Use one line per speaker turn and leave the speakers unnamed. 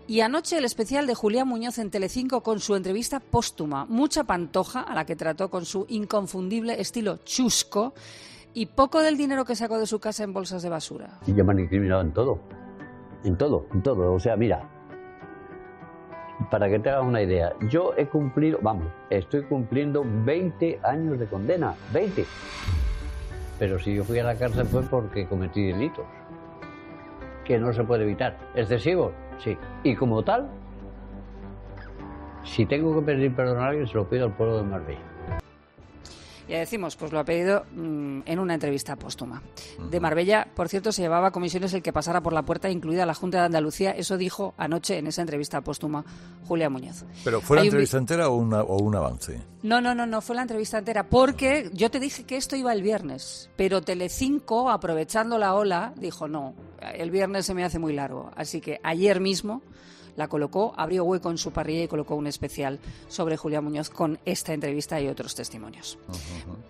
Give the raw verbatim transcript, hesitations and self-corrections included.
Y anoche el especial de Julián Muñoz en Telecinco con su entrevista póstuma. Mucha pantoja a la que trató con su inconfundible estilo chusco y poco del dinero que sacó de su casa en bolsas de basura.
Y ya me han incriminado en todo. En todo, en todo. O sea, mira, para que te hagas una idea, yo he cumplido, vamos, estoy cumpliendo veinte años de condena. veinte. Pero si yo fui a la cárcel fue porque cometí delitos. Que no se puede evitar. ¿Excesivos? Sí. Y como tal, si tengo que pedir perdón a alguien, se lo pido al pueblo de Marbella.
Ya decimos, pues lo ha pedido mmm, en una entrevista póstuma. De Marbella, por cierto, se llevaba a comisiones el que pasara por la puerta, incluida la Junta de Andalucía. Eso dijo anoche en esa entrevista póstuma Julián Muñoz.
¿Pero fue la
Hay
entrevista
un...
entera o, una, o un avance?
No, no, no, no fue la entrevista entera, porque yo te dije que esto iba el viernes, pero Telecinco, aprovechando la ola, dijo no, el viernes se me hace muy largo. Así que ayer mismo la colocó, abrió hueco en su parrilla y colocó un especial sobre Julián Muñoz con esta entrevista y otros testimonios. Uh-huh.